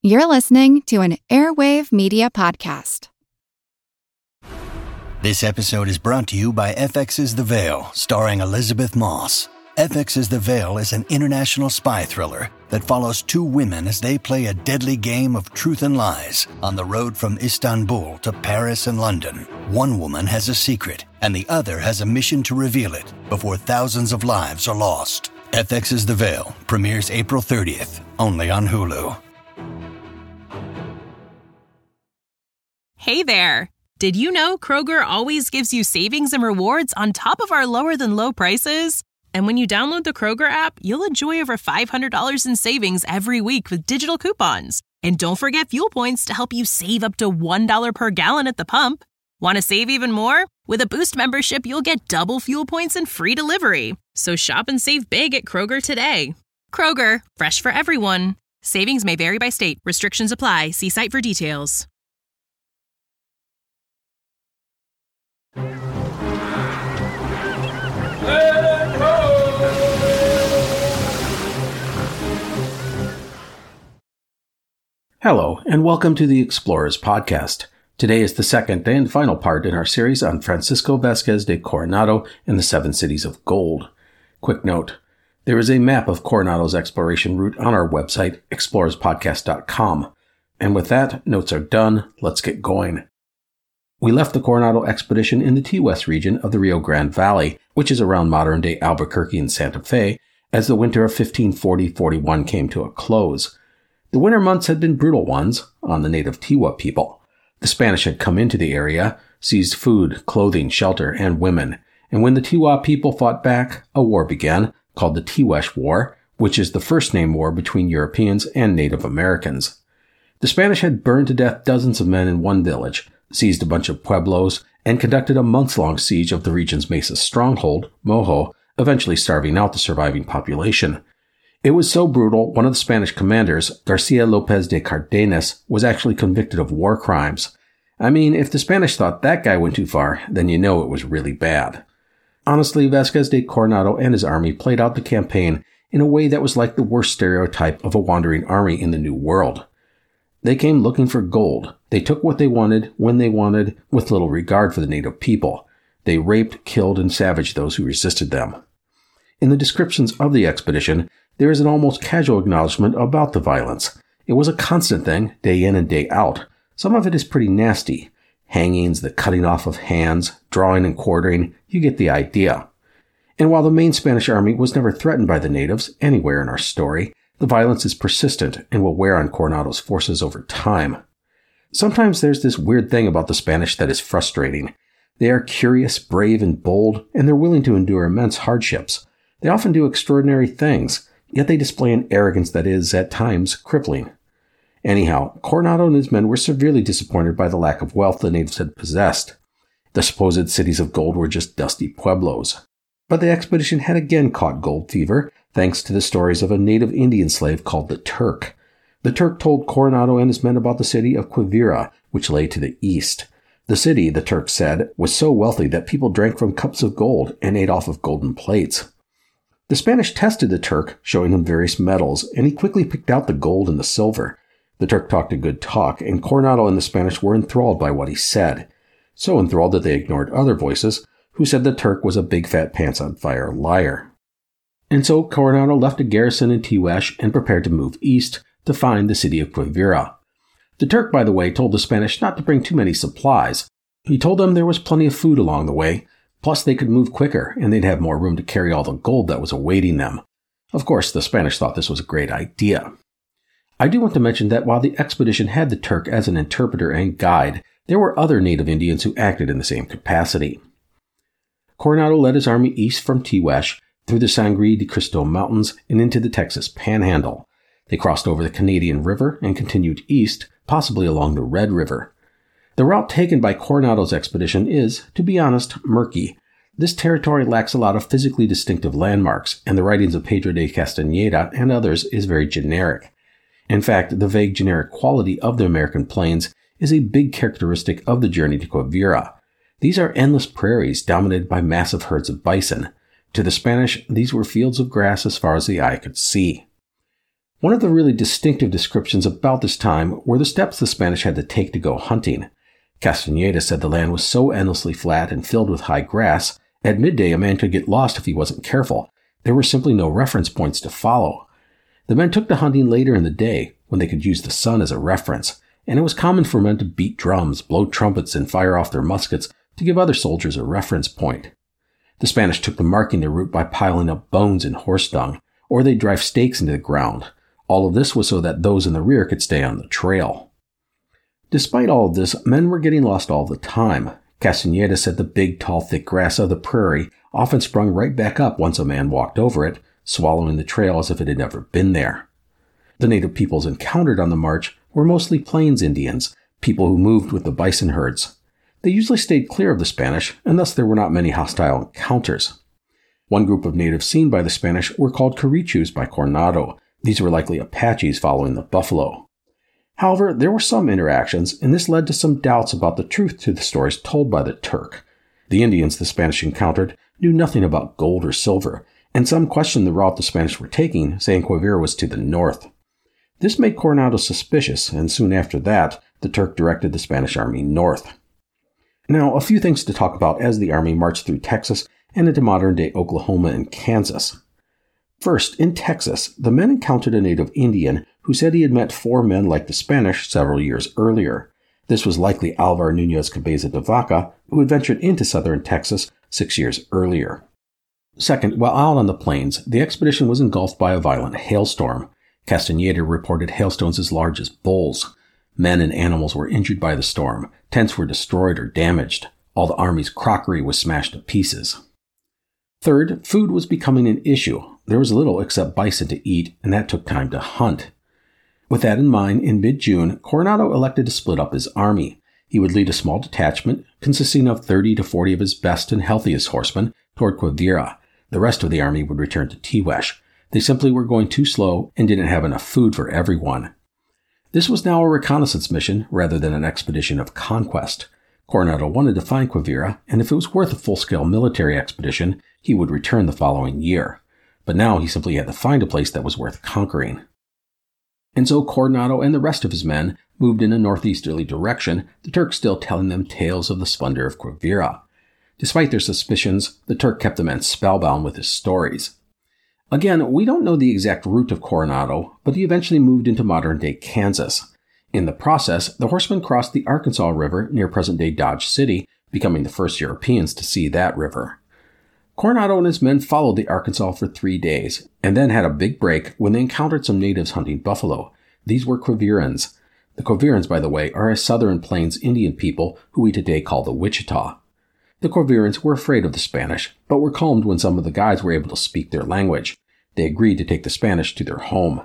You're listening to an Airwave Media Podcast. This episode is brought to you by FX's The Veil, starring Elizabeth Moss. FX's The Veil is an international spy thriller that follows two women as they play a deadly game of truth and lies on the road from Istanbul to Paris and London. One woman has a secret, and the other has a mission to reveal it before thousands of lives are lost. FX's The Veil premieres April 30th, only on Hulu. Hey there! Did you know Kroger always gives you savings and rewards on top of our lower-than-low prices? And when you download the Kroger app, you'll enjoy over $500 in savings every week with digital coupons. And don't forget fuel points to help you save up to $1 per gallon at the pump. Want to save even more? With a Boost membership, you'll get double fuel points and free delivery. So shop and save big at Kroger today. Kroger, fresh for everyone. Savings may vary by state. Restrictions apply. See site for details. Hello, and welcome to the Explorers Podcast. Today is the second and final part in our series on Francisco Vázquez de Coronado and the Seven Cities of Gold. Quick note, there is a map of Coronado's exploration route on our website, explorerspodcast.com. And with that, notes are done, let's get going. We left the Coronado expedition in the T West region of the Rio Grande Valley, which is around modern-day Albuquerque and Santa Fe, as the winter of 1540-41 came to a close. The winter months had been brutal ones on the native Tiwa people. The Spanish had come into the area, seized food, clothing, shelter, and women, and when the Tiwa people fought back, a war began, called the Tiwesh War, which is the first-name war between Europeans and Native Americans. The Spanish had burned to death dozens of men in one village, seized a bunch of pueblos, and conducted a months-long siege of the region's Mesa stronghold, Mojo, eventually starving out the surviving population. It was so brutal, one of the Spanish commanders, Garcia Lopez de Cardenas, was actually convicted of war crimes. I mean, if the Spanish thought that guy went too far, then you know it was really bad. Honestly, Vázquez de Coronado and his army played out the campaign in a way that was like the worst stereotype of a wandering army in the New World. They came looking for gold. They took what they wanted, when they wanted, with little regard for the native people. They raped, killed, and savaged those who resisted them. In the descriptions of the expedition, there is an almost casual acknowledgement about the violence. It was a constant thing, day in and day out. Some of it is pretty nasty. Hangings, the cutting off of hands, drawing and quartering, you get the idea. And while the main Spanish army was never threatened by the natives anywhere in our story, the violence is persistent and will wear on Coronado's forces over time. Sometimes there's this weird thing about the Spanish that is frustrating. They are curious, brave, and bold, and they're willing to endure immense hardships. They often do extraordinary things, yet they display an arrogance that is, at times, crippling. Anyhow, Coronado and his men were severely disappointed by the lack of wealth the natives had possessed. The supposed cities of gold were just dusty pueblos. But the expedition had again caught gold fever, thanks to the stories of a native Indian slave called the Turk. The Turk told Coronado and his men about the city of Quivira, which lay to the east. The city, the Turk said, was so wealthy that people drank from cups of gold and ate off of golden plates. The Spanish tested the Turk, showing him various metals, and he quickly picked out the gold and the silver. The Turk talked a good talk, and Coronado and the Spanish were enthralled by what he said. So enthralled that they ignored other voices, who said the Turk was a big fat pants-on-fire liar. And so Coronado left a garrison in Tiwesh and prepared to move east to find the city of Quivira. The Turk, by the way, told the Spanish not to bring too many supplies. He told them there was plenty of food along the way, plus they could move quicker and they'd have more room to carry all the gold that was awaiting them. Of course, the Spanish thought this was a great idea. I do want to mention that while the expedition had the Turk as an interpreter and guide, there were other native Indians who acted in the same capacity. Coronado led his army east from Tiwesh, through the Sangre de Cristo Mountains and into the Texas Panhandle. They crossed over the Canadian River and continued east, possibly along the Red River. The route taken by Coronado's expedition is, to be honest, murky. This territory lacks a lot of physically distinctive landmarks, and the writings of Pedro de Castañeda and others is very generic. In fact, the vague generic quality of the American plains is a big characteristic of the journey to Quivira. These are endless prairies dominated by massive herds of bison. To the Spanish, these were fields of grass as far as the eye could see. One of the really distinctive descriptions about this time were the steps the Spanish had to take to go hunting. Castaneda said the land was so endlessly flat and filled with high grass, at midday a man could get lost if he wasn't careful. There were simply no reference points to follow. The men took to hunting later in the day, when they could use the sun as a reference, and it was common for men to beat drums, blow trumpets, and fire off their muskets to give other soldiers a reference point. The Spanish took to marking their route by piling up bones and horse dung, or they'd drive stakes into the ground. All of this was so that those in the rear could stay on the trail. Despite all of this, men were getting lost all the time. Castaneda said the big, tall, thick grass of the prairie often sprung right back up once a man walked over it, swallowing the trail as if it had never been there. The native peoples encountered on the march were mostly Plains Indians, people who moved with the bison herds. They usually stayed clear of the Spanish, and thus there were not many hostile encounters. One group of natives seen by the Spanish were called Carichus by Coronado. These were likely Apaches following the buffalo. However, there were some interactions, and this led to some doubts about the truth to the stories told by the Turk. The Indians the Spanish encountered knew nothing about gold or silver, and some questioned the route the Spanish were taking, saying Quivira was to the north. This made Coronado suspicious, and soon after that, the Turk directed the Spanish army north. Now, a few things to talk about as the army marched through Texas and into modern-day Oklahoma and Kansas. First, in Texas, the men encountered a native Indian who said he had met 4 men like the Spanish several years earlier. This was likely Alvar Nunez Cabeza de Vaca, who had ventured into southern Texas 6 years earlier. Second, while out on the plains, the expedition was engulfed by a violent hailstorm. Castaneda reported hailstones as large as bulls. Men and animals were injured by the storm. Tents were destroyed or damaged. All the army's crockery was smashed to pieces. Third, food was becoming an issue. There was little except bison to eat, and that took time to hunt. With that in mind, in mid-June, Coronado elected to split up his army. He would lead a small detachment, consisting of 30 to 40 of his best and healthiest horsemen, toward Quivira. The rest of the army would return to Tihuex. They simply were going too slow and didn't have enough food for everyone. This was now a reconnaissance mission rather than an expedition of conquest. Coronado wanted to find Quivira, and if it was worth a full-scale military expedition, he would return the following year. But now he simply had to find a place that was worth conquering. And so Coronado and the rest of his men moved in a northeasterly direction, the Turks still telling them tales of the splendor of Quivira. Despite their suspicions, the Turk kept the men spellbound with his stories. Again, we don't know the exact route of Coronado, but he eventually moved into modern-day Kansas. In the process, the horsemen crossed the Arkansas River near present-day Dodge City, becoming the first Europeans to see that river. Coronado and his men followed the Arkansas for 3 days, and then had a big break when they encountered some natives hunting buffalo. These were Quivirans. The Quivirans, by the way, are a southern plains Indian people who we today call the Wichita. The Quivirans were afraid of the Spanish, but were calmed when some of the guides were able to speak their language. They agreed to take the Spanish to their home.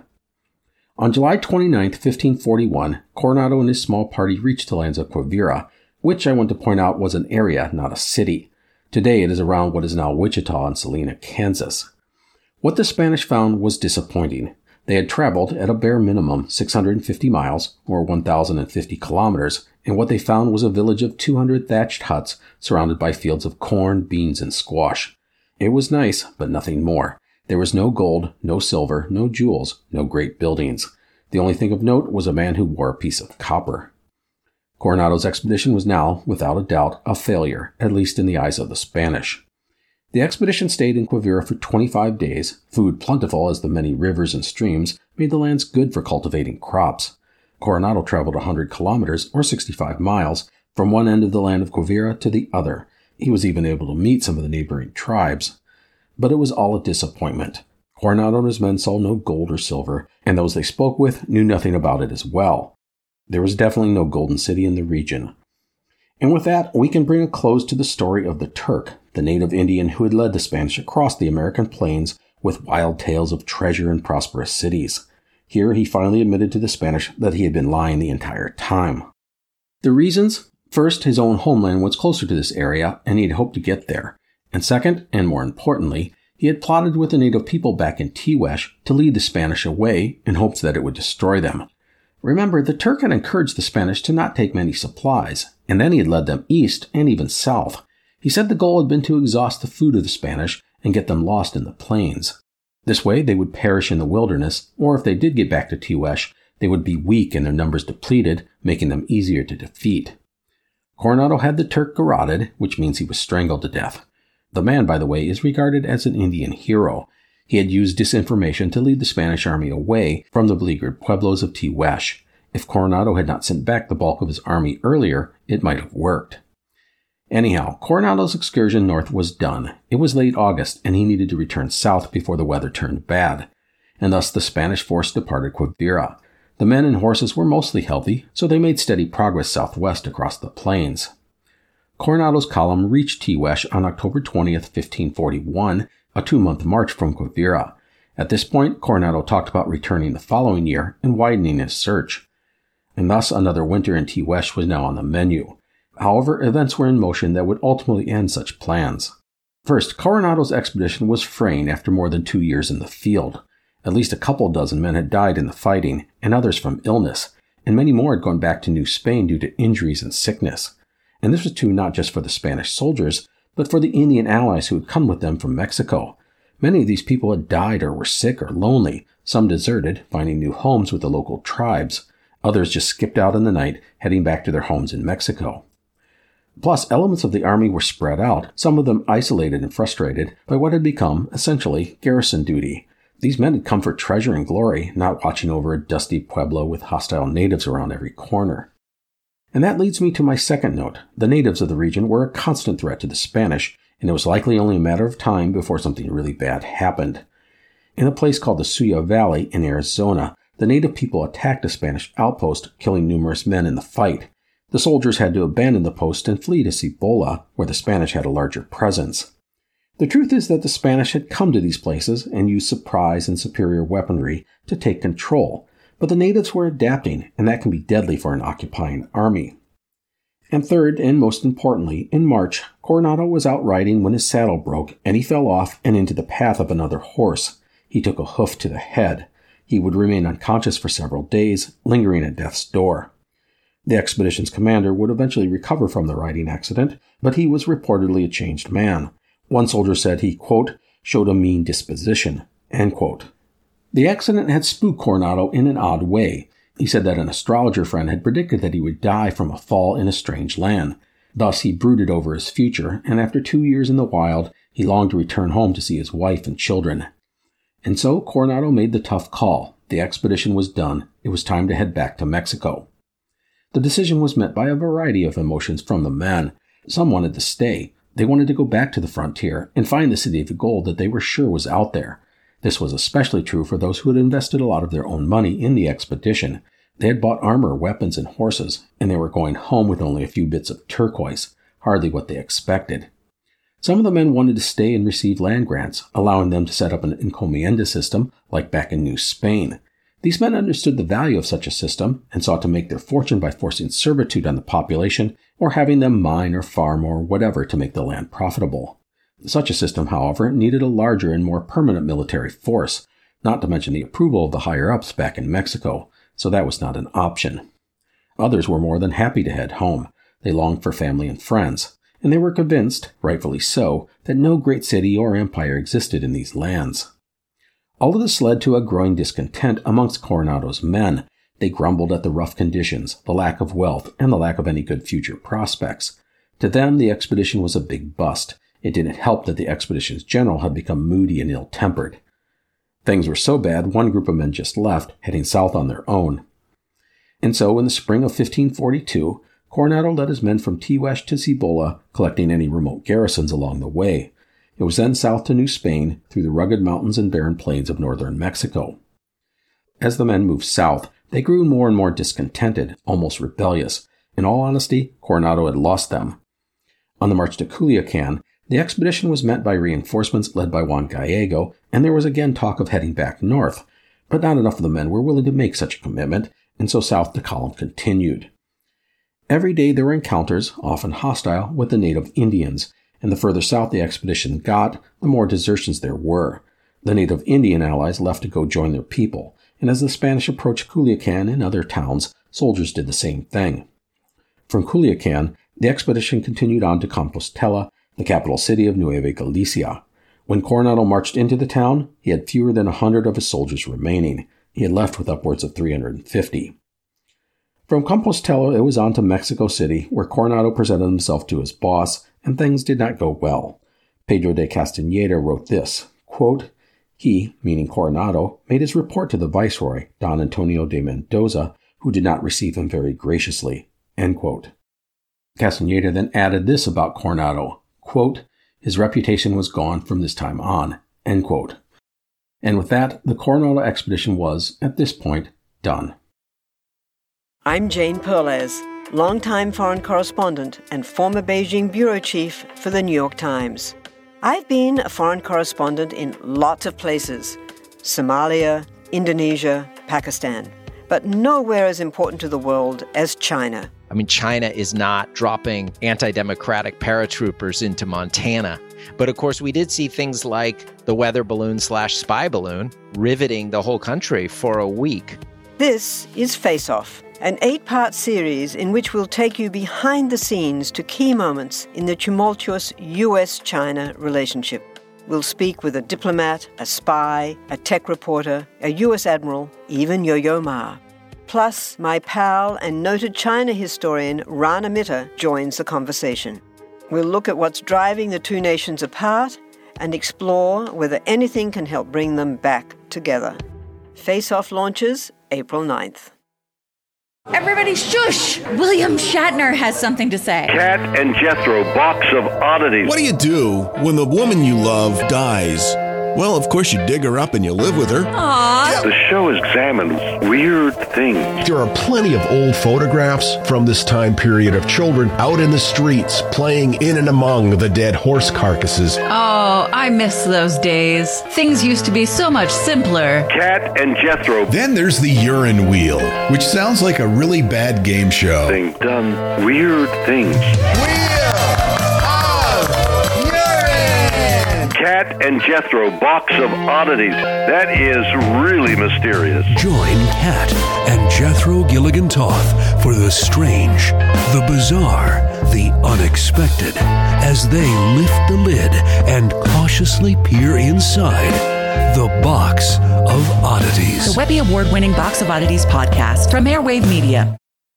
On July 29, 1541, Coronado and his small party reached the lands of Quivira, which I want to point out was an area, not a city. Today it is around what is now Wichita and Salina, Kansas. What the Spanish found was disappointing. They had traveled, at a bare minimum, 650 miles, or 1,050 kilometers, and what they found was a village of 200 thatched huts surrounded by fields of corn, beans, and squash. It was nice, but nothing more. There was no gold, no silver, no jewels, no great buildings. The only thing of note was a man who wore a piece of copper. Coronado's expedition was now, without a doubt, a failure, at least in the eyes of the Spanish. The expedition stayed in Quivira for 25 days. Food plentiful as the many rivers and streams made the lands good for cultivating crops. Coronado traveled 100 kilometers, or 65 miles, from one end of the land of Quivira to the other. He was even able to meet some of the neighboring tribes. But it was all a disappointment. Coronado and his men saw no gold or silver, and those they spoke with knew nothing about it as well. There was definitely no golden city in the region. And with that, we can bring a close to the story of the Turk, the native Indian who had led the Spanish across the American plains with wild tales of treasure and prosperous cities. Here he finally admitted to the Spanish that he had been lying the entire time. The reasons? First, his own homeland was closer to this area, and he had hoped to get there. And second, and more importantly, he had plotted with the native people back in Tihuex to lead the Spanish away in hopes that it would destroy them. Remember, the Turk had encouraged the Spanish to not take many supplies, and then he had led them east and even south. He said the goal had been to exhaust the food of the Spanish and get them lost in the plains. This way, they would perish in the wilderness, or if they did get back to Tihuesh, they would be weak and their numbers depleted, making them easier to defeat. Coronado had the Turk garroted, which means he was strangled to death. The man, by the way, is regarded as an Indian hero. He had used disinformation to lead the Spanish army away from the beleaguered pueblos of Tihuesh. If Coronado had not sent back the bulk of his army earlier, it might have worked. Anyhow, Coronado's excursion north was done. It was late August, and he needed to return south before the weather turned bad. And thus the Spanish force departed Quivira. The men and horses were mostly healthy, so they made steady progress southwest across the plains. Coronado's column reached Tihuesh on October 20th, 1541, a 2-month march from Quivira. At this point, Coronado talked about returning the following year and widening his search. And thus another winter in Tihuesh was now on the menu. However, events were in motion that would ultimately end such plans. First, Coronado's expedition was fraying after more than 2 years in the field. At least a couple dozen men had died in the fighting, and others from illness, and many more had gone back to New Spain due to injuries and sickness. And this was true not just for the Spanish soldiers, but for the Indian allies who had come with them from Mexico. Many of these people had died or were sick or lonely. Some deserted, finding new homes with the local tribes. Others just skipped out in the night, heading back to their homes in Mexico. Plus, elements of the army were spread out, some of them isolated and frustrated by what had become, essentially, garrison duty. These men had come for treasure and glory, not watching over a dusty pueblo with hostile natives around every corner. And that leads me to my second note. The natives of the region were a constant threat to the Spanish, and it was likely only a matter of time before something really bad happened. In a place called the Suya Valley in Arizona, the native people attacked a Spanish outpost, killing numerous men in the fight. The soldiers had to abandon the post and flee to Cibola, where the Spanish had a larger presence. The truth is that the Spanish had come to these places and used surprise and superior weaponry to take control, but the natives were adapting, and that can be deadly for an occupying army. And third, and most importantly, in March, Coronado was out riding when his saddle broke, and he fell off and into the path of another horse. He took a hoof to the head. He would remain unconscious for several days, lingering at death's door. The expedition's commander would eventually recover from the riding accident, but he was reportedly a changed man. One soldier said he, quote, showed a mean disposition, end quote. The accident had spooked Coronado in an odd way. He said that an astrologer friend had predicted that he would die from a fall in a strange land. Thus he brooded over his future, and after 2 years in the wild, he longed to return home to see his wife and children. And so Coronado made the tough call. The expedition was done. It was time to head back to Mexico. The decision was met by a variety of emotions from the men. Some wanted to stay. They wanted to go back to the frontier and find the city of gold that they were sure was out there. This was especially true for those who had invested a lot of their own money in the expedition. They had bought armor, weapons, and horses, and they were going home with only a few bits of turquoise, hardly what they expected. Some of the men wanted to stay and receive land grants, allowing them to set up an encomienda system like back in New Spain. These men understood the value of such a system and sought to make their fortune by forcing servitude on the population or having them mine or farm or whatever to make the land profitable. Such a system, however, needed a larger and more permanent military force, not to mention the approval of the higher-ups back in Mexico, so that was not an option. Others were more than happy to head home. They longed for family and friends, and they were convinced, rightfully so, that no great city or empire existed in these lands. All of this led to a growing discontent amongst Coronado's men. They grumbled at the rough conditions, the lack of wealth, and the lack of any good future prospects. To them, the expedition was a big bust. It didn't help that the expedition's general had become moody and ill-tempered. Things were so bad, one group of men just left, heading south on their own. And so, in the spring of 1542, Coronado led his men from Tihuesh to Cibola, collecting any remote garrisons along the way. It was then south to New Spain, through the rugged mountains and barren plains of northern Mexico. As the men moved south, they grew more and more discontented, almost rebellious. In all honesty, Coronado had lost them. On the march to Culiacan, the expedition was met by reinforcements led by Juan Gallego, and there was again talk of heading back north. But not enough of the men were willing to make such a commitment, and so south the column continued. Every day there were encounters, often hostile, with the native Indians, and the further south the expedition got, the more desertions there were. The native Indian allies left to go join their people, and as the Spanish approached Culiacan and other towns, soldiers did the same thing. From Culiacan, the expedition continued on to Compostela, the capital city of Nueva Galicia. When Coronado marched into the town, he had fewer than 100 of his soldiers remaining. He had left with upwards of 350. From Compostela, it was on to Mexico City, where Coronado presented himself to his boss, and things did not go well. Pedro de Castañeda wrote this, quote, "He, meaning Coronado, made his report to the viceroy, Don Antonio de Mendoza, who did not receive him very graciously." End quote. Castañeda then added this about Coronado, quote, "His reputation was gone from this time on." End quote. And with that, the Coronado expedition was, at this point, done. I'm Jane Perlez, longtime foreign correspondent and former Beijing bureau chief for the New York Times. I've been a foreign correspondent in lots of places: Somalia, Indonesia, Pakistan, but nowhere as important to the world as China. I mean, China is not dropping anti-democratic paratroopers into Montana. But of course, we did see things like the weather balloon/spy balloon riveting the whole country for a week. This is Face Off, an 8-part series in which we'll take you behind the scenes to key moments in the tumultuous U.S.-China relationship. We'll speak with a diplomat, a spy, a tech reporter, a U.S. admiral, even Yo-Yo Ma. Plus, my pal and noted China historian Rana Mitter joins the conversation. We'll look at what's driving the two nations apart and explore whether anything can help bring them back together. Face Off launches April 9th. Everybody shush! William Shatner has something to say. Cat and Jethro, box of oddities. What do you do when the woman you love dies? Well, of course you dig her up and you live with her. Aww. The show examines weird things. There are plenty of old photographs from this time period of children out in the streets playing in and among the dead horse carcasses. Oh, I miss those days. Things used to be so much simpler. Cat and Jethro. Then there's the urine wheel, which sounds like a really bad game show. Thing done weird things. Cat and Jethro, box of oddities. That is really mysterious. Join Cat and Jethro Gilligan Toth for the strange, the bizarre, the unexpected, as they lift the lid and cautiously peer inside the Box of Oddities. The Webby Award-winning Box of Oddities podcast from Airwave Media.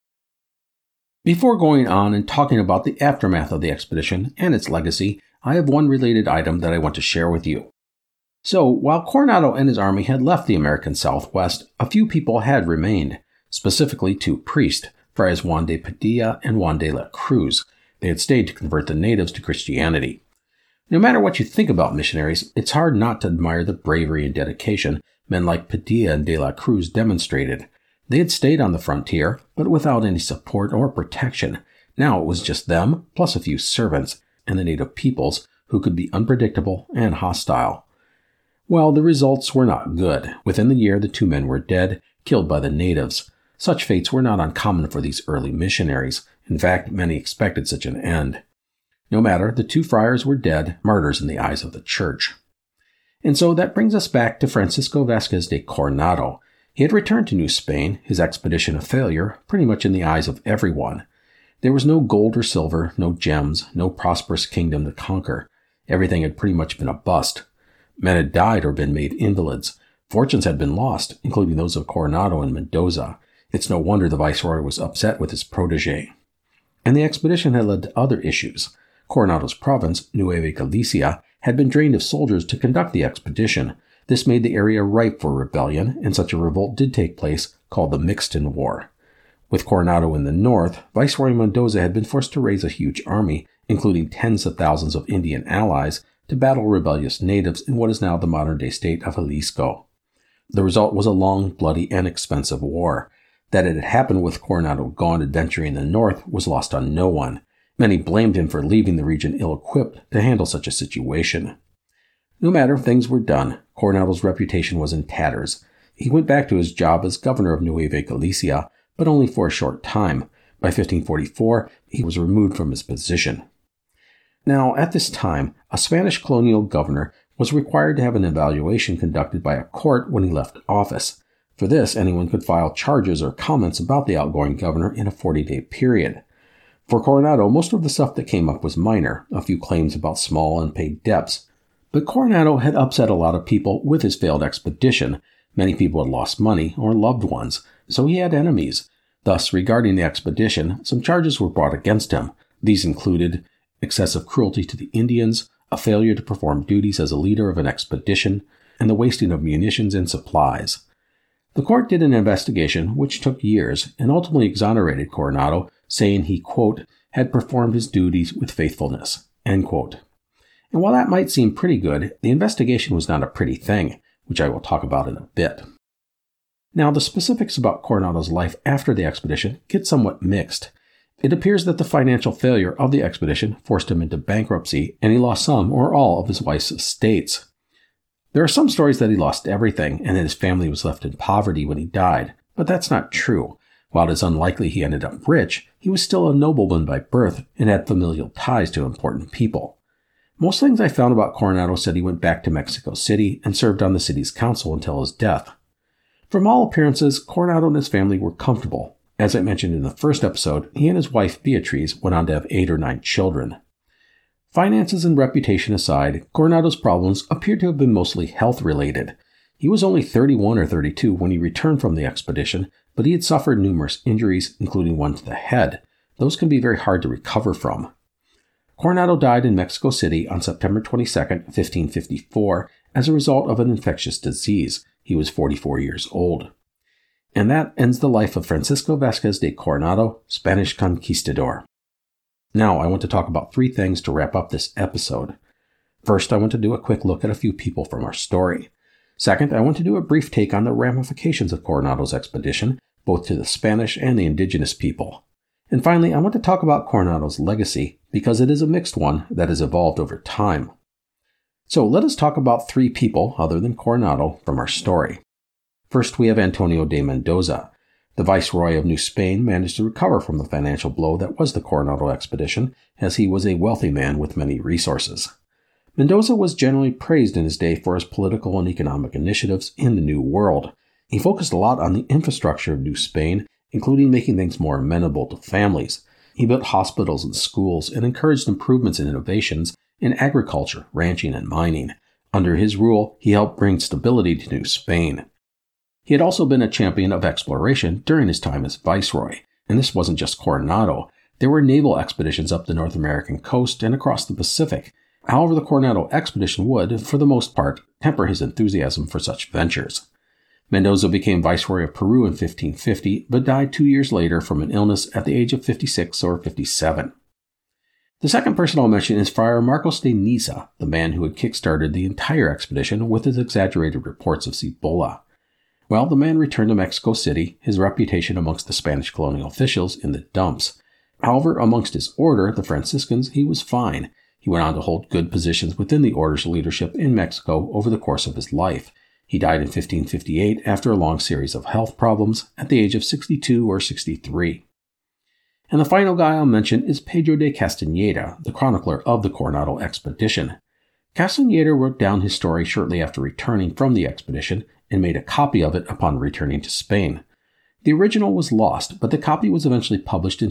Before going on and talking about the aftermath of the expedition and its legacy, I have one related item that I want to share with you. So, while Coronado and his army had left the American Southwest, a few people had remained, specifically 2 priests, Friars Juan de Padilla and Juan de la Cruz. They had stayed to convert the natives to Christianity. No matter what you think about missionaries, it's hard not to admire the bravery and dedication men like Padilla and de la Cruz demonstrated. They had stayed on the frontier, but without any support or protection. Now it was just them, plus a few servants, and the native peoples, who could be unpredictable and hostile. Well, the results were not good. Within the year, the 2 men were dead, killed by the natives. Such fates were not uncommon for these early missionaries. In fact, many expected such an end. No matter, the 2 friars were dead, martyrs in the eyes of the church. And so that brings us back to Francisco Vázquez de Coronado. He had returned to New Spain, his expedition a failure, pretty much in the eyes of everyone. There was no gold or silver, no gems, no prosperous kingdom to conquer. Everything had pretty much been a bust. Men had died or been made invalids. Fortunes had been lost, including those of Coronado and Mendoza. It's no wonder the viceroy was upset with his protege. And the expedition had led to other issues. Coronado's province, Nueva Galicia, had been drained of soldiers to conduct the expedition. This made the area ripe for rebellion, and such a revolt did take place, called the Mixton War. With Coronado in the north, Viceroy Mendoza had been forced to raise a huge army, including tens of thousands of Indian allies, to battle rebellious natives in what is now the modern-day state of Jalisco. The result was a long, bloody, and expensive war. That it had happened with Coronado gone adventuring in the north was lost on no one. Many blamed him for leaving the region ill-equipped to handle such a situation. No matter, things were done. Coronado's reputation was in tatters. He went back to his job as governor of Nueva Galicia, but only for a short time. By 1544, he was removed from his position. Now, at this time, a Spanish colonial governor was required to have an evaluation conducted by a court when he left office. For this, anyone could file charges or comments about the outgoing governor in a 40-day period. For Coronado, most of the stuff that came up was minor, a few claims about small unpaid debts. But Coronado had upset a lot of people with his failed expedition. Many people had lost money or loved ones, so he had enemies. Thus, regarding the expedition, some charges were brought against him. These included excessive cruelty to the Indians, a failure to perform duties as a leader of an expedition, and the wasting of munitions and supplies. The court did an investigation, which took years, and ultimately exonerated Coronado, saying he, quote, had performed his duties with faithfulness, end quote. And while that might seem pretty good, the investigation was not a pretty thing, which I will talk about in a bit. Now, the specifics about Coronado's life after the expedition get somewhat mixed. It appears that the financial failure of the expedition forced him into bankruptcy, and he lost some or all of his wife's estates. There are some stories that he lost everything and that his family was left in poverty when he died, but that's not true. While it is unlikely he ended up rich, he was still a nobleman by birth and had familial ties to important people. Most things I found about Coronado said he went back to Mexico City and served on the city's council until his death. From all appearances, Coronado and his family were comfortable. As I mentioned in the first episode, he and his wife Beatriz went on to have 8 or 9 children. Finances and reputation aside, Coronado's problems appear to have been mostly health-related. He was only 31 or 32 when he returned from the expedition, but he had suffered numerous injuries, including one to the head. Those can be very hard to recover from. Coronado died in Mexico City on September 22, 1554, as a result of an infectious disease. He was 44 years old. And that ends the life of Francisco Vázquez de Coronado, Spanish conquistador. Now, I want to talk about 3 things to wrap up this episode. First, I want to do a quick look at a few people from our story. Second, I want to do a brief take on the ramifications of Coronado's expedition, both to the Spanish and the indigenous people. And finally, I want to talk about Coronado's legacy, because it is a mixed one that has evolved over time. So let us talk about 3 people, other than Coronado, from our story. First, we have Antonio de Mendoza. The Viceroy of New Spain managed to recover from the financial blow that was the Coronado expedition, as he was a wealthy man with many resources. Mendoza was generally praised in his day for his political and economic initiatives in the New World. He focused a lot on the infrastructure of New Spain, including making things more amenable to families. He built hospitals and schools and encouraged improvements and innovations in agriculture, ranching, and mining. Under his rule, he helped bring stability to New Spain. He had also been a champion of exploration during his time as Viceroy, and this wasn't just Coronado. There were naval expeditions up the North American coast and across the Pacific. However, the Coronado expedition would, for the most part, temper his enthusiasm for such ventures. Mendoza became Viceroy of Peru in 1550, but died 2 years later from an illness at the age of 56 or 57. The second person I'll mention is Friar Marcos de Niza, the man who had kick-started the entire expedition with his exaggerated reports of Cibola. Well, the man returned to Mexico City, his reputation amongst the Spanish colonial officials in the dumps. However, amongst his order, the Franciscans, he was fine. He went on to hold good positions within the order's leadership in Mexico over the course of his life. He died in 1558 after a long series of health problems at the age of 62 or 63. And the final guy I'll mention is Pedro de Castañeda, the chronicler of the Coronado expedition. Castañeda wrote down his story shortly after returning from the expedition and made a copy of it upon returning to Spain. The original was lost, but the copy was eventually published in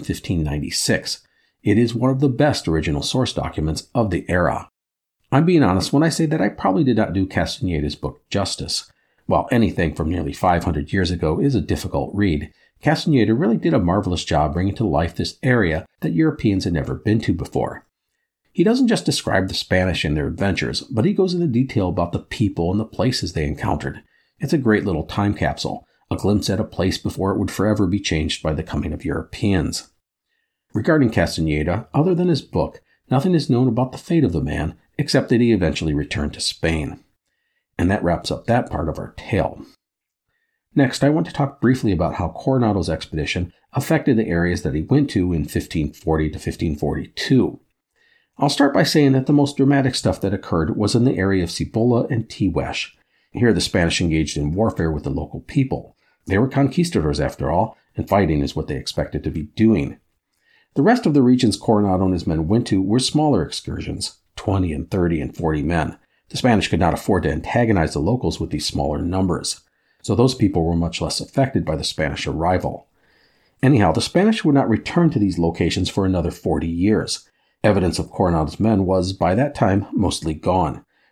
1596. It is one of the best original source documents of the era. I'm being honest when I say that I probably did not do Castañeda's book justice. While anything from nearly 500 years ago is a difficult read, Castañeda really did a marvelous job bringing to life this area that Europeans had never been to before. He doesn't just describe the Spanish and their adventures, but he goes into detail about the people and the places they encountered. It's a great little time capsule, a glimpse at a place before it would forever be changed by the coming of Europeans. Regarding Castañeda, other than his book, nothing is known about the fate of the man, except that he eventually returned to Spain. And that wraps up that part of our tale. Next, I want to talk briefly about how Coronado's expedition affected the areas that he went to in 1540 to 1542. I'll start by saying that the most dramatic stuff that occurred was in the area of Cibola and Tihuex. Here the Spanish engaged in warfare with the local people. They were conquistadors after all, and fighting is what they expected to be doing. The rest of the regions Coronado and his men went to were smaller excursions, 20 and 30 and 40 men. The Spanish could not afford to antagonize the locals with these smaller numbers, so those people were much less affected by the Spanish arrival. Anyhow, the Spanish would not return to these locations for another 40 years. Evidence of Coronado's men was, by that time, mostly gone.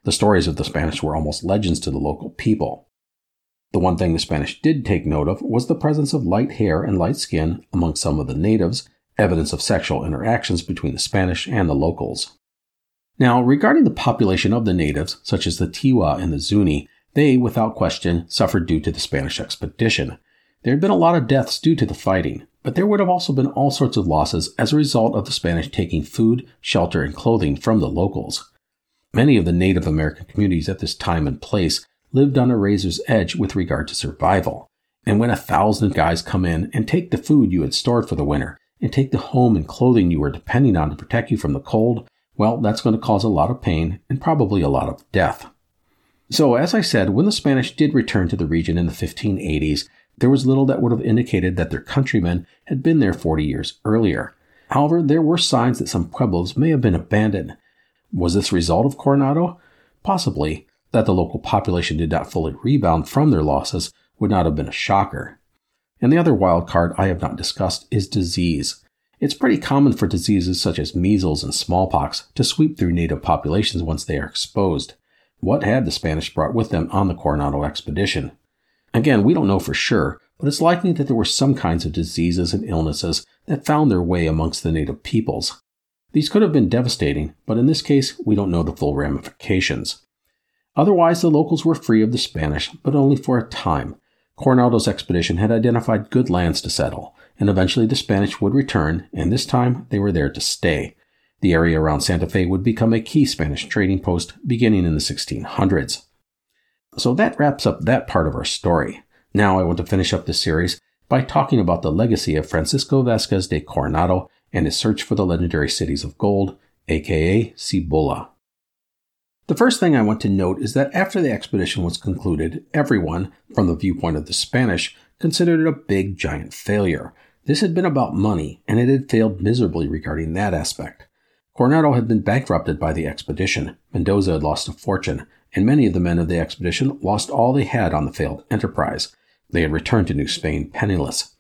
The stories of the Spanish were almost legends to the local people. The one thing the Spanish did take note of was the presence of light hair and light skin among some of the natives, evidence of sexual interactions between the Spanish and the locals. Now, regarding the population of the natives, such as the Tiwa and the Zuni, they, without question, suffered due to the Spanish expedition. There had been a lot of deaths due to the fighting, but there would have also been all sorts of losses as a result of the Spanish taking food, shelter, and clothing from the locals. Many of the Native American communities at this time and place lived on a razor's edge with regard to survival. And when 1,000 guys come in and take the food you had stored for the winter, and take the home and clothing you were depending on to protect you from the cold, well, that's going to cause a lot of pain and probably a lot of death. So, as I said, when the Spanish did return to the region in the 1580s, there was little that would have indicated that their countrymen had been there 40 years earlier. However, there were signs that some pueblos may have been abandoned. Was this a result of Coronado? Possibly. That the local population did not fully rebound from their losses would not have been a shocker. And the other wild card I have not discussed is disease. It's pretty common for diseases such as measles and smallpox to sweep through native populations once they are exposed. What had the Spanish brought with them on the Coronado expedition? Again, we don't know for sure, but it's likely that there were some kinds of diseases and illnesses that found their way amongst the native peoples. These could have been devastating, but in this case, we don't know the full ramifications. Otherwise, the locals were free of the Spanish, but only for a time. Coronado's expedition had identified good lands to settle, and eventually the Spanish would return, and this time they were there to stay. The area around Santa Fe would become a key Spanish trading post beginning in the 1600s. So that wraps up that part of our story. Now I want to finish up this series by talking about the legacy of Francisco Vázquez de Coronado and his search for the legendary cities of gold, aka Cibola. The first thing I want to note is that after the expedition was concluded, everyone, from the viewpoint of the Spanish, considered it a big, giant failure. This had been about money, and it had failed miserably regarding that aspect. Coronado had been bankrupted by the expedition, Mendoza had lost a fortune, and many of the men of the expedition lost all they had on the failed enterprise. They had returned to New Spain penniless.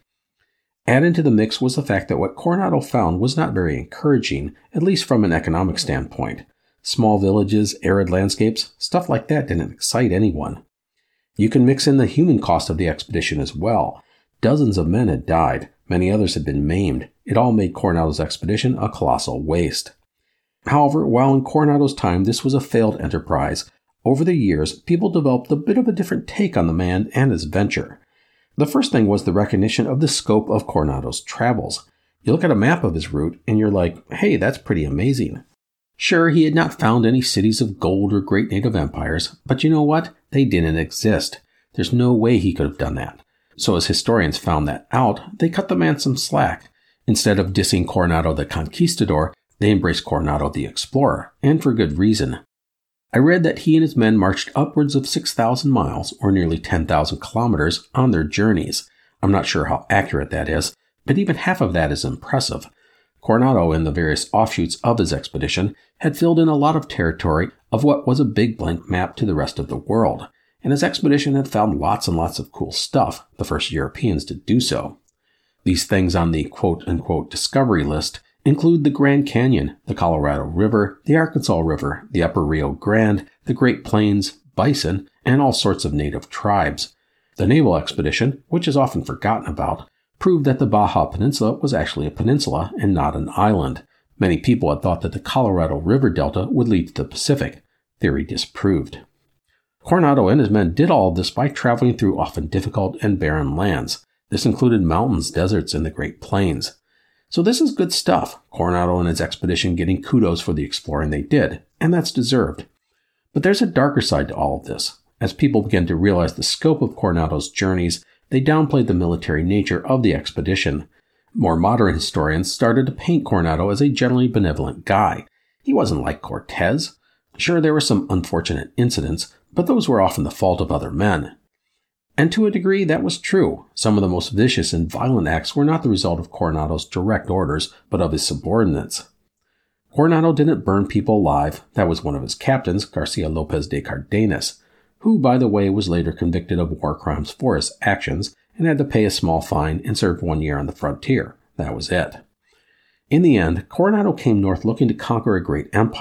Added to the mix was the fact that what Coronado found was not very encouraging, at least from an economic standpoint. Small villages, arid landscapes, stuff like that didn't excite anyone. You can mix in the human cost of the expedition as well. Dozens of men had died, many others had been maimed. It all made Coronado's expedition a colossal waste. However, while in Coronado's time this was a failed enterprise, over the years people developed a bit of a different take on the man and his venture. The first thing was the recognition of the scope of Coronado's travels. You look at a map of his route and you're like, hey, that's pretty amazing. Sure, he had not found any cities of gold or great native empires, but you know what? They didn't exist. There's no way he could have done that. So as historians found that out, they cut the man some slack. Instead of dissing Coronado the Conquistador, they embraced Coronado the Explorer, and for good reason. I read that he and his men marched upwards of 6,000 miles, or nearly 10,000 kilometers, on their journeys. I'm not sure how accurate that is, but even half of that is impressive. Coronado and the various offshoots of his expedition had filled in a lot of territory of what was a big blank map to the rest of the world, and his expedition had found lots and lots of cool stuff, the first Europeans to do so. These things on the quote-unquote discovery list include the Grand Canyon, the Colorado River, the Arkansas River, the Upper Rio Grande, the Great Plains, bison, and all sorts of native tribes. The naval expedition, which is often forgotten about, proved that the Baja Peninsula was actually a peninsula and not an island. Many people had thought that the Colorado River Delta would lead to the Pacific. Theory disproved. Coronado and his men did all of this by traveling through often difficult and barren lands. This included mountains, deserts, and the Great Plains. So this is good stuff, Coronado and his expedition getting kudos for the exploring they did, and that's deserved. But there's a darker side to all of this. As people began to realize the scope of Coronado's journeys, they downplayed the military nature of the expedition. More modern historians started to paint Coronado as a generally benevolent guy. He wasn't like Cortez. Sure, there were some unfortunate incidents, but those were often the fault of other men. And to a degree, that was true. Some of the most vicious and violent acts were not the result of Coronado's direct orders, but of his subordinates. Coronado didn't burn people alive. That was one of his captains, Garcia Lopez de Cardenas, who, by the way, was later convicted of war crimes for his actions and had to pay a small fine and served 1 year on the frontier. That was it. In the end, Coronado came north looking to conquer a great empire,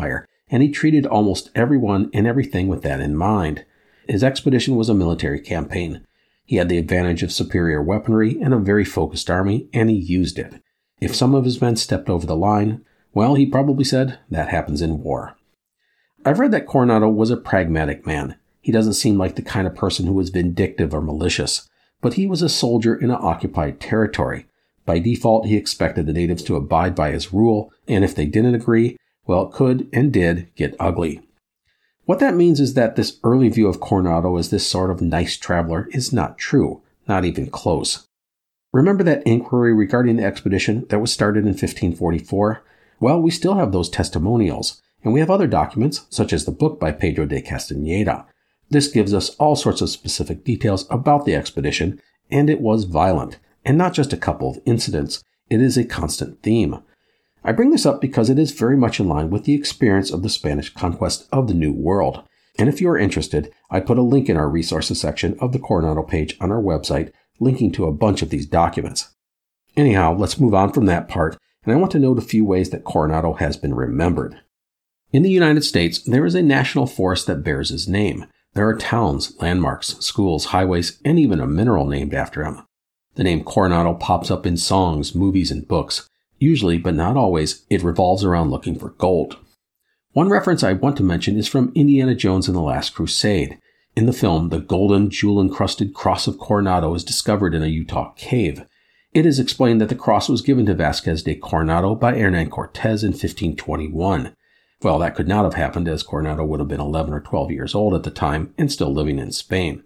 and he treated almost everyone and everything with that in mind. His expedition was a military campaign. He had the advantage of superior weaponry and a very focused army, and he used it. If some of his men stepped over the line, well, he probably said, that happens in war. I've read that Coronado was a pragmatic man. He doesn't seem like the kind of person who was vindictive or malicious, but he was a soldier in an occupied territory. By default, he expected the natives to abide by his rule, and if they didn't agree, well, it could and did get ugly. What that means is that this early view of Coronado as this sort of nice traveler is not true, not even close. Remember that inquiry regarding the expedition that was started in 1544? Well, we still have those testimonials, and we have other documents, such as the book by Pedro de Castañeda. This gives us all sorts of specific details about the expedition, and it was violent, and not just a couple of incidents. It is a constant theme. I bring this up because it is very much in line with the experience of the Spanish conquest of the New World. And if you are interested, I put a link in our resources section of the Coronado page on our website, linking to a bunch of these documents. Anyhow, let's move on from that part, and I want to note a few ways that Coronado has been remembered. In the United States, there is a national forest that bears his name. There are towns, landmarks, schools, highways, and even a mineral named after him. The name Coronado pops up in songs, movies, and books. Usually, but not always, it revolves around looking for gold. One reference I want to mention is from Indiana Jones and the Last Crusade. In the film, the golden, jewel-encrusted cross of Coronado is discovered in a Utah cave. It is explained that the cross was given to Vasquez de Coronado by Hernán Cortés in 1521. Well, that could not have happened, as Coronado would have been 11 or 12 years old at the time and still living in Spain.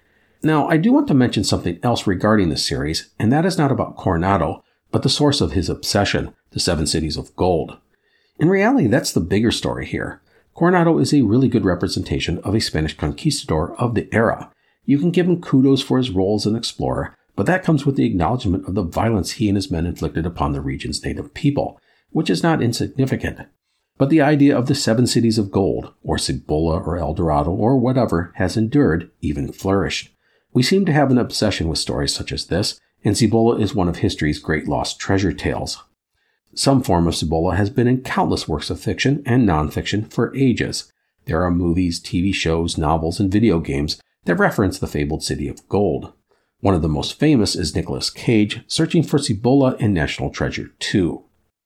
Now, I do want to mention something else regarding this series, and that is not about Coronado, but the source of his obsession, the 7 Cities of Gold. In reality, that's the bigger story here. Coronado is a really good representation of a Spanish conquistador of the era. You can give him kudos for his role as an explorer, but that comes with the acknowledgement of the violence he and his men inflicted upon the region's native people, which is not insignificant. But the idea of the 7 Cities of Gold, or Cibola or El Dorado or whatever, has endured, even flourished. We seem to have an obsession with stories such as this, and Cibola is one of history's great lost treasure tales. Some form of Cibola has been in countless works of fiction and nonfiction for ages. There are movies, TV shows, novels, and video games that reference the fabled City of Gold. One of the most famous is Nicolas Cage searching for Cibola in National Treasure 2.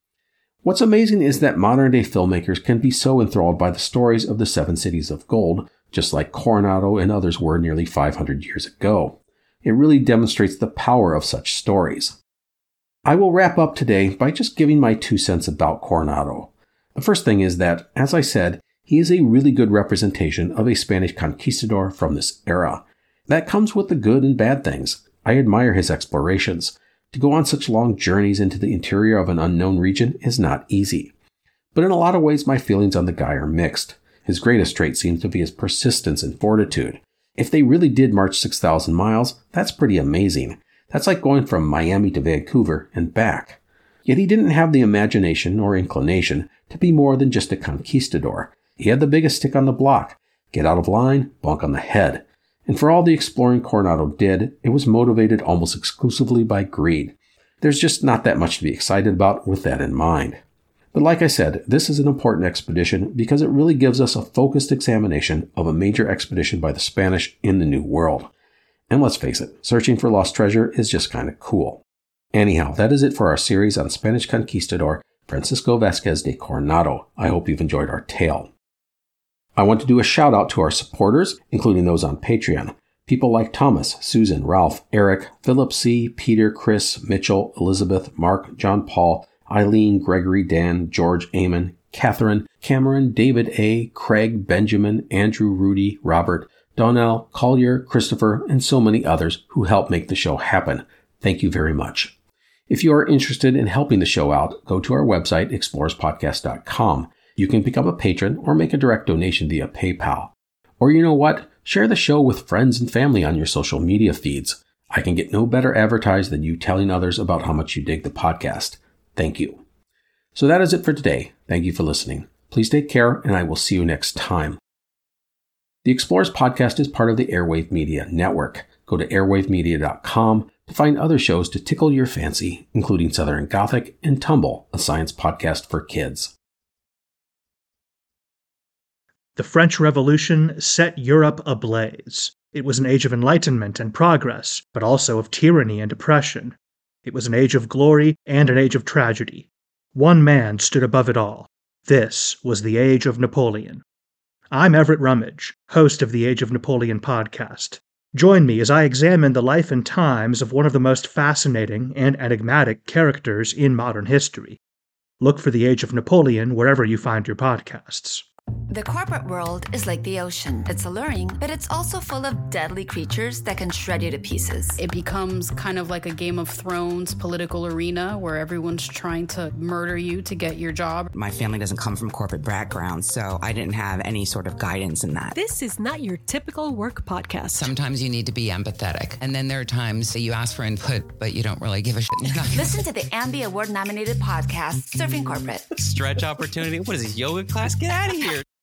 What's amazing is that modern-day filmmakers can be so enthralled by the stories of the 7 Cities of Gold, just like Coronado and others were nearly 500 years ago. It really demonstrates the power of such stories. I will wrap up today by just giving my 2 cents about Coronado. The first thing is that, as I said, he is a really good representation of a Spanish conquistador from this era. That comes with the good and bad things. I admire his explorations. To go on such long journeys into the interior of an unknown region is not easy. But in a lot of ways, my feelings on the guy are mixed. His greatest trait seems to be his persistence and fortitude. If they really did march 6,000 miles, that's pretty amazing. That's like going from Miami to Vancouver and back. Yet he didn't have the imagination or inclination to be more than just a conquistador. He had the biggest stick on the block. Get out of line, bonk on the head. And for all the exploring Coronado did, it was motivated almost exclusively by greed. There's just not that much to be excited about with that in mind. But like I said, this is an important expedition because it really gives us a focused examination of a major expedition by the Spanish in the New World. And let's face it, searching for lost treasure is just kind of cool. Anyhow, that is it for our series on Spanish conquistador Francisco Vasquez de Coronado. I hope you've enjoyed our tale. I want to do a shout out to our supporters, including those on Patreon. People like Thomas, Susan, Ralph, Eric, Philip C., Peter, Chris, Mitchell, Elizabeth, Mark, John Paul, Eileen, Gregory, Dan, George, Eamon, Catherine, Cameron, David A., Craig, Benjamin, Andrew, Rudy, Robert, Donnell, Collier, Christopher, and so many others who help make the show happen. Thank you very much. If you are interested in helping the show out, go to our website, explorespodcast.com. You can become a patron or make a direct donation via PayPal. Or you know what? Share the show with friends and family on your social media feeds. I can get no better advertised than you telling others about how much you dig the podcast. Thank you. So that is it for today. Thank you for listening. Please take care, and I will see you next time. The Explorers Podcast is part of the Airwave Media Network. Go to airwavemedia.com to find other shows to tickle your fancy, including Southern Gothic and Tumble, a science podcast for kids. The French Revolution set Europe ablaze. It was an age of enlightenment and progress, but also of tyranny and oppression. It was an age of glory and an age of tragedy. One man stood above it all. This was the Age of Napoleon. I'm Everett Rummage, host of the Age of Napoleon podcast. Join me as I examine the life and times of one of the most fascinating and enigmatic characters in modern history. Look for the Age of Napoleon wherever you find your podcasts. The corporate world is like the ocean. It's alluring, but it's also full of deadly creatures that can shred you to pieces. It becomes kind of like a Game of Thrones political arena where everyone's trying to murder you to get your job. My family doesn't come from corporate background, so I didn't have any sort of guidance in that. This is not your typical work podcast. Sometimes you need to be empathetic, and then there are times that you ask for input, but you don't really give a shit. Listen to the Ambie Award-nominated podcast, Surfing Corporate. Stretch opportunity? What is this, yoga class? Get out of here.